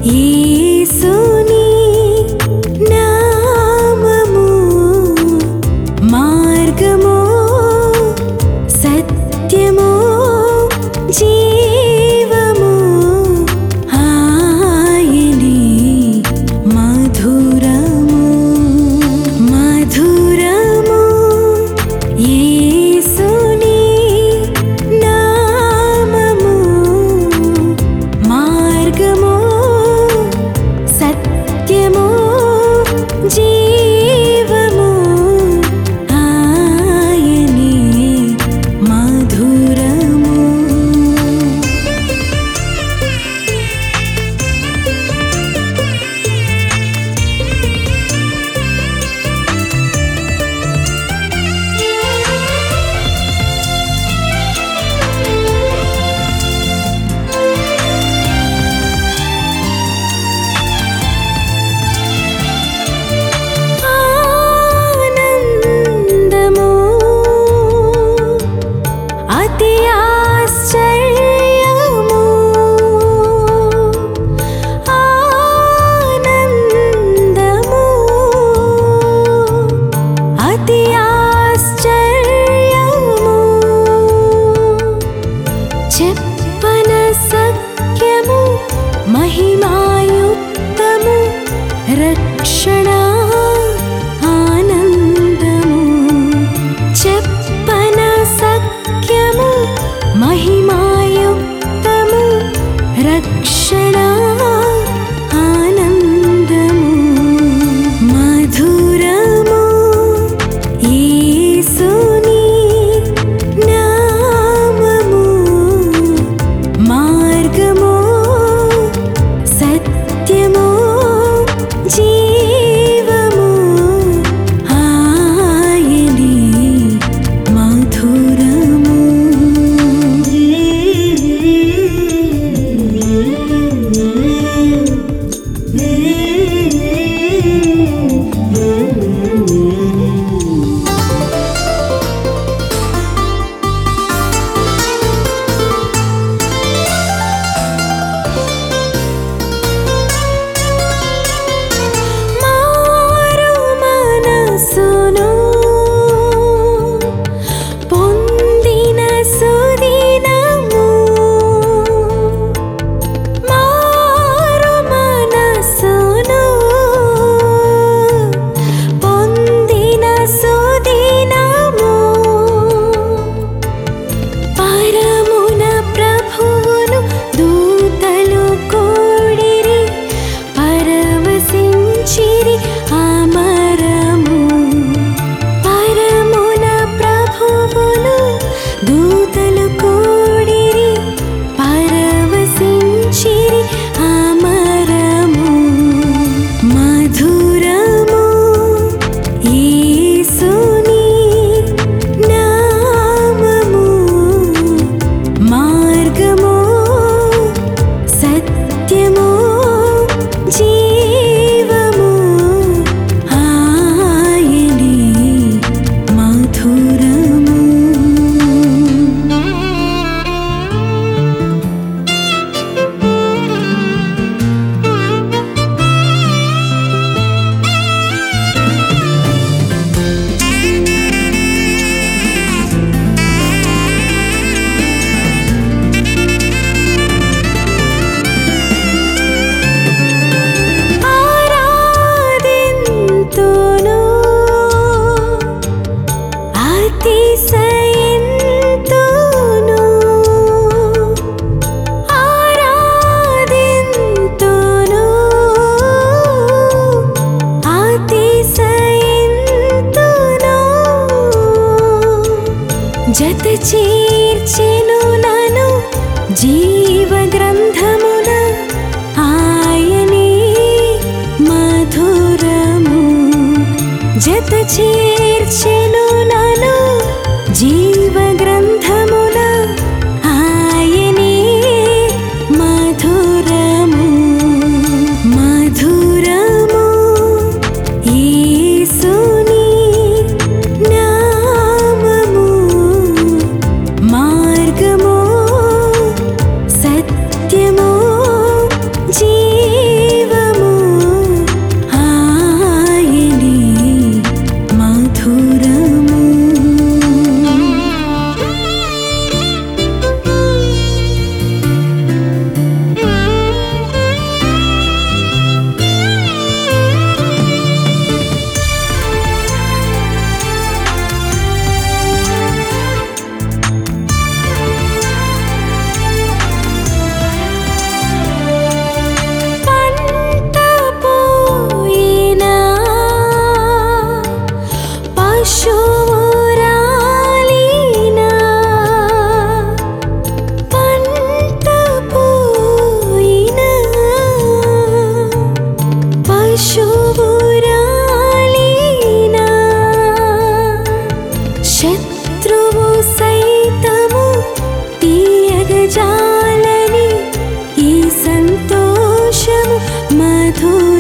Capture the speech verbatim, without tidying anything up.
యేసుని నామము మార్గము సత్యము జీవము ఆయనే మధురము మధురము యేసుని నామము మార్గము సత్యము జీవము ఆయనే మధురము. ఆనందము అతి ఆశ్చర్యము ఆనందము అతి ఆశ్చర్యము చెప్పన సఖ్యము మహిమాయుక్తము రక్షణ ఆనందము చెప్పన సఖ్యము మహిమాయుక్తము రక్షణ ఆనందము మధురము యేసుని నామము మార్గము సత్యము జీవము ఆయనే మధురము. మారు మనసును పొందిన సుదినము మారు మనసును పొందిన సుదినము పరమున ప్రభువును దూతలు కూడిరి పరవశించిరి అమరము పరమున ప్రభువును దూతలు కూడిరి పరవశించిరి అమరము మధురము యేసుని నామము మార్గము సత్యము జీవము ఆయనే మధురము. ఆరాధింతును అతిశయింతును ఆరాధింతును అతిశయింతును జత చేర్చెను నను జీవ గ్రంథమున ఆయనే మధురము జత చేర్చెను నను జీవ గ్రంథమున ఆయనే మధురము మధురము యేసుని నామము మార్గము సత్యము జీవము మధు